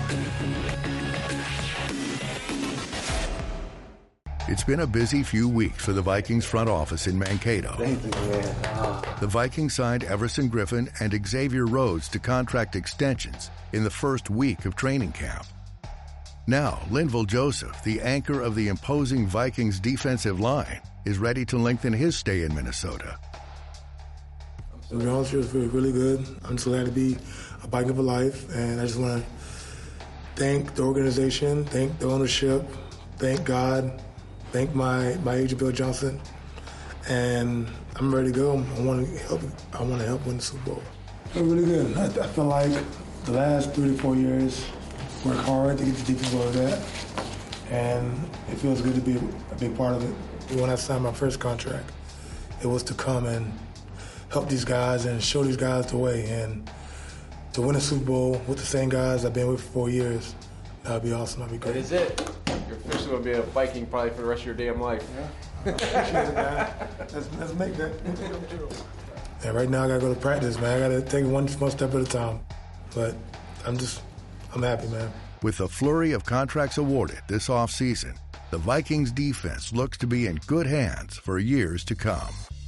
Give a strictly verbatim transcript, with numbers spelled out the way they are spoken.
It's been a busy few weeks for the Vikings front office in Mankato. Thank you, man. Oh. The Vikings signed Everson Griffin and Xavier Rhodes to contract extensions in the first week of training camp. Now, Linval Joseph, the anchor of the imposing Vikings defensive line, is ready to lengthen his stay in Minnesota. To be honest, it feels really good. I'm just glad to be a Viking for life, and I just want to thank the organization, thank the ownership, thank God, thank my, my agent, Bill Johnson, and I'm ready to go. I want to help. I want to help win the Super Bowl. I feel really good. I, I feel like the last three to four years, worked hard to get the defense where it's at, and it feels good to be a big part of it. When I signed my first contract, it was to come and help these guys and show these guys the way, and to win a Super Bowl with the same guys I've been with for four years, that would be awesome. That'd be great. That is it. You're officially going to be a Viking probably for the rest of your damn life. Yeah. Appreciate it, man. Let's, let's make that. And right now I got to go to practice, man. I got to take one one step at a time. But I'm just, I'm happy, man. With a flurry of contracts awarded this offseason, the Vikings defense looks to be in good hands for years to come.